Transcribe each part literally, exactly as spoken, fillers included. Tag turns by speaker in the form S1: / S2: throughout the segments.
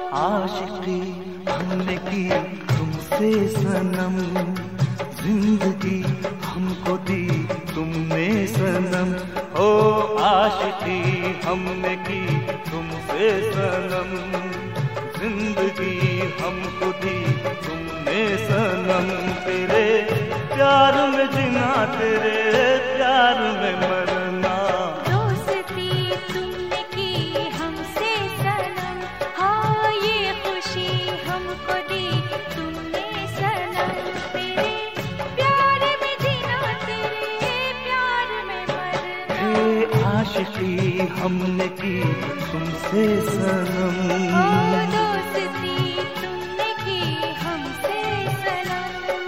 S1: आशिकी हमने की तुमसे सनम, जिंदगी हमको दी तुमने सनम। ओ आशिकी हमने की तुमसे सनम, जिंदगी हमको दी तुमने सनम। तेरे प्यार में जीना, तेरे प्यार में मरना।
S2: दोस्ती तुमने की हमसे सनम, हाँ ये खुशी हमको दी तुमने सनम। तेरे प्यार में जीना, तेरे प्यार में मरना।
S1: हे आशिकी हमने की तुमसे सनम।
S2: ओ दोस्ती तुमने की हमसे सनम।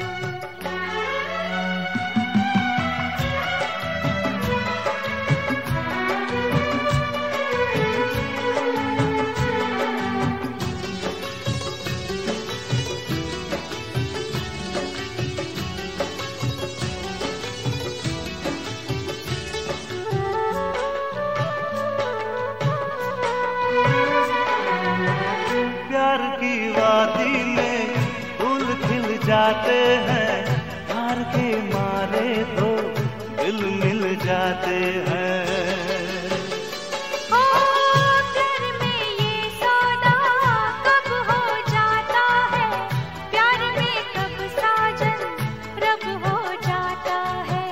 S1: प्यार की वादी में फूल खिल जाते हैं, प्यार के मारे तो दिल मिल जाते हैं।
S2: ओ प्यार में ये सौदा कब हो जाता है, प्यार में कब साजन रब हो जाता है।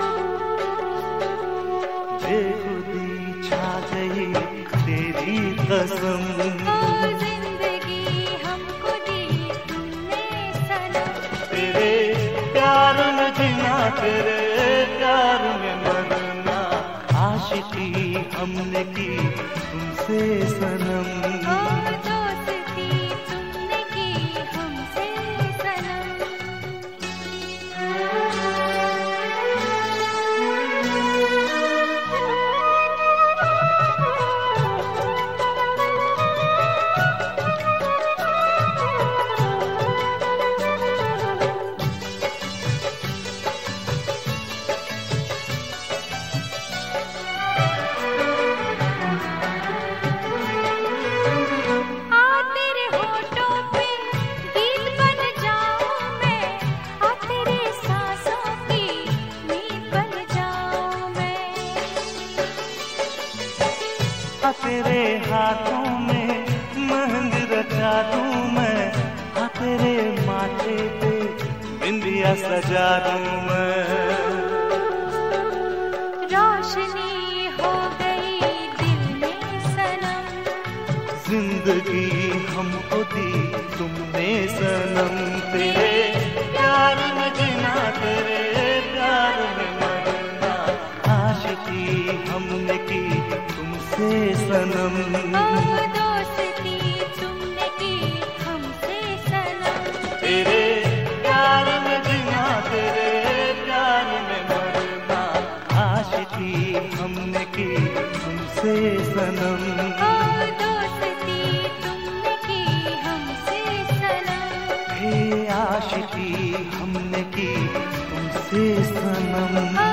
S1: बेखुदी छा गई तेरी कसम,
S2: ओ जिंदगी हमको दी तुमने सनम।
S1: तेरे प्यार में जीना, तेरे प्यार में मरना। आशिकी हमने की तुमसे सनम।
S2: ओ दोस्ती तुमने की हमसे सनम। आ तेरे होठों पे गीत बन जाऊं मैं, आ तेरे सांसों की नींद बन जाऊं मैं।
S1: आ तेरे हाथों में मेहंदी रचा दूं मैं, आ तेरे माथे पे बिंदिया सजा दूं मैं।
S2: रोशनी हो गई दिल में सनम,
S1: जिंदगी हमको दी तुमने सनम। तेरे प्यार में जीना, तेरे प्यार में मरना। आशिकी हमने की तुमसे सनम।
S2: ओ दोस्ती तुमने की हमसे सनम।
S1: तेरे प्यार में जीना, तेरे प्यार में मरना। आशिकी हमने की तुमसे सनम।
S2: ओ दोस्ती तुमने की हमसे सनम।
S1: हे आशिकी हमने की तुमसे सनम।